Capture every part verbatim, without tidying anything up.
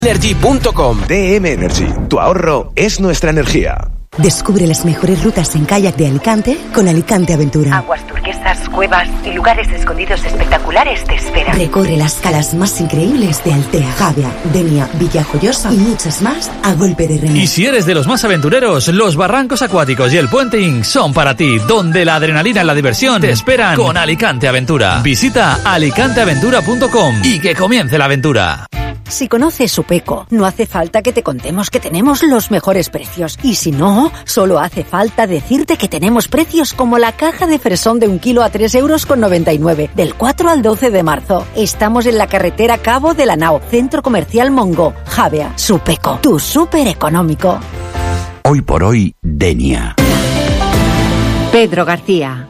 Energy punto com. D M Energy, tu ahorro es nuestra energía. Descubre las mejores rutas en kayak de Alicante con Alicante Aventura. Aguas turquesas, cuevas y lugares escondidos espectaculares te esperan. Recorre las calas más increíbles de Altea, Javia, Denia, Villajoyosa y muchas más a golpe de remo. Y si eres de los más aventureros, los barrancos acuáticos y el puenting son para ti, donde la adrenalina y la diversión te esperan con Alicante Aventura. Visita alicante aventura punto com y que comience la aventura. Si conoces Supeco, no hace falta que te contemos que tenemos los mejores precios. Y si no, solo hace falta decirte que tenemos precios como la caja de fresón de un kilo a tres euros con noventa y nueve, del cuatro al doce de marzo. Estamos en la carretera Cabo de la Nao, Centro Comercial Mongo, Javea. Supeco, tu súper económico. Hoy por hoy, Denia. Pedro García.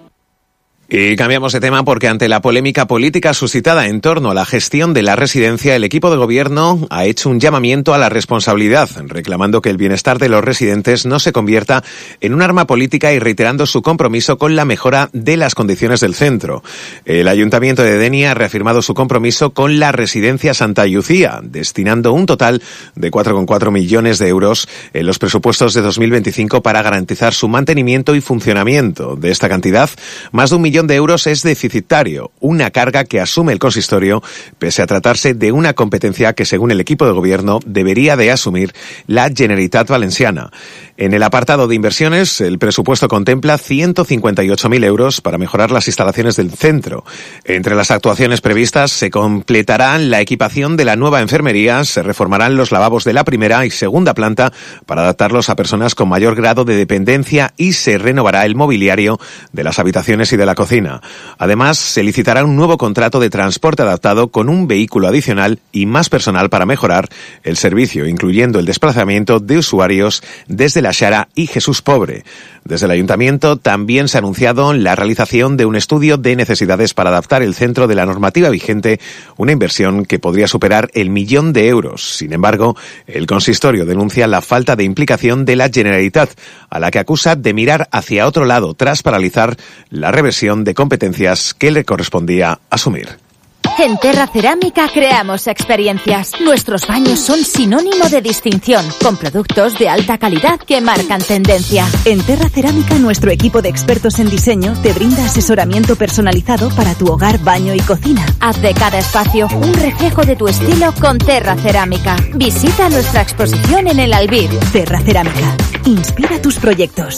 Y cambiamos de tema porque ante la polémica política suscitada en torno a la gestión de la residencia, el equipo de gobierno ha hecho un llamamiento a la responsabilidad, reclamando que el bienestar de los residentes no se convierta en un arma política y reiterando su compromiso con la mejora de las condiciones del centro. El Ayuntamiento de Denia ha reafirmado su compromiso con la residencia Santa Lucía, destinando un total de cuatro coma cuatro millones de euros en los presupuestos de dos mil veinticinco para garantizar su mantenimiento y funcionamiento. De esta cantidad, más de un millón de euros es deficitario, una carga que asume el consistorio, pese a tratarse de una competencia que, según el equipo de gobierno, debería de asumir la Generalitat Valenciana. En el apartado de inversiones, el presupuesto contempla ciento cincuenta y ocho mil euros para mejorar las instalaciones del centro. Entre las actuaciones previstas se completará la equipación de la nueva enfermería, se reformarán los lavabos de la primera y segunda planta para adaptarlos a personas con mayor grado de dependencia y se renovará el mobiliario de las habitaciones y de la cocina. Además, se licitará un nuevo contrato de transporte adaptado con un vehículo adicional y más personal para mejorar el servicio, incluyendo el desplazamiento de usuarios desde La Xara y Jesús Pobre. Desde el Ayuntamiento también se ha anunciado la realización de un estudio de necesidades para adaptar el centro de la normativa vigente, una inversión que podría superar el millón de euros. Sin embargo, el consistorio denuncia la falta de implicación de la Generalitat, a la que acusa de mirar hacia otro lado tras paralizar la reversión de competencias que le correspondía asumir. En Terra Cerámica creamos experiencias. Nuestros baños son sinónimo de distinción, con productos de alta calidad que marcan tendencia. En Terra Cerámica, nuestro equipo de expertos en diseño te brinda asesoramiento personalizado para tu hogar, baño y cocina. Haz de cada espacio un reflejo de tu estilo con Terra Cerámica. Visita nuestra exposición en el Albir. Terra Cerámica. Inspira tus proyectos.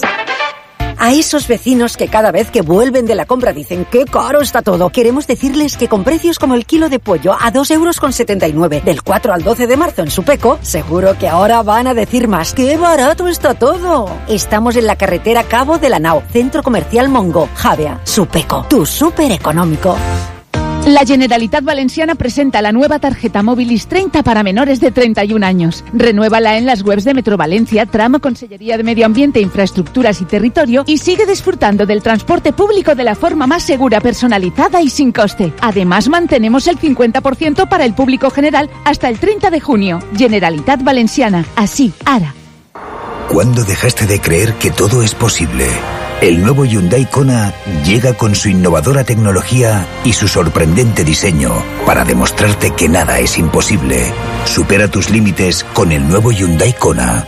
A esos vecinos que cada vez que vuelven de la compra dicen ¡qué caro está todo! Queremos decirles que con precios como el kilo de pollo a dos euros con setenta y nueve del cuatro al doce de marzo en Supeco, seguro que ahora van a decir más ¡qué barato está todo! Estamos en la carretera Cabo de la Nao, Centro Comercial Mongo, Javea. Supeco, tu súper económico. La Generalitat Valenciana presenta la nueva tarjeta Móvilis treinta para menores de treinta y un años. Renuévala en las webs de Metro Valencia, Tramo Consellería de Medio Ambiente, Infraestructuras y Territorio y sigue disfrutando del transporte público de la forma más segura, personalizada y sin coste. Además, mantenemos el cincuenta por ciento para el público general hasta el treinta de junio. Generalitat Valenciana. Así, ara. ¿Cuándo dejaste de creer que todo es posible? El nuevo Hyundai Kona llega con su innovadora tecnología y su sorprendente diseño para demostrarte que nada es imposible. Supera tus límites con el nuevo Hyundai Kona.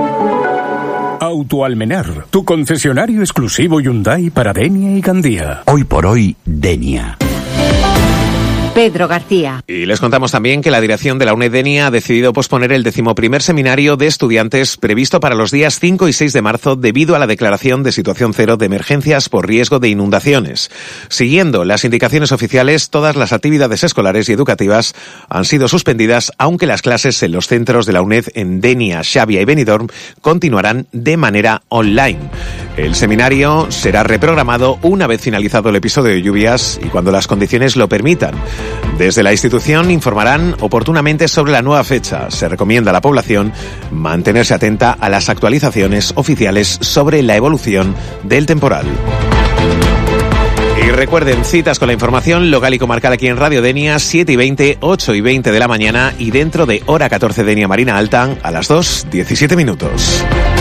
Autoalmenar, tu concesionario exclusivo Hyundai para Denia y Gandía. Hoy por hoy, Denia. Pedro García. Y les contamos también que la dirección de la UNED Denia ha decidido posponer el decimoprimer seminario de estudiantes previsto para los días cinco y seis de marzo debido a la declaración de situación cero de emergencias por riesgo de inundaciones. Siguiendo las indicaciones oficiales, todas las actividades escolares y educativas han sido suspendidas, aunque las clases en los centros de la UNED en Denia, Xàbia y Benidorm continuarán de manera online. El seminario será reprogramado una vez finalizado el episodio de lluvias y cuando las condiciones lo permitan. Desde la institución informarán oportunamente sobre la nueva fecha. Se recomienda a la población mantenerse atenta a las actualizaciones oficiales sobre la evolución del temporal. Y recuerden, citas con la información local y comarcal aquí en Radio Denia, siete y veinte, ocho y veinte de la mañana y dentro de hora catorce Denia Marina Alta a las dos, diecisiete minutos.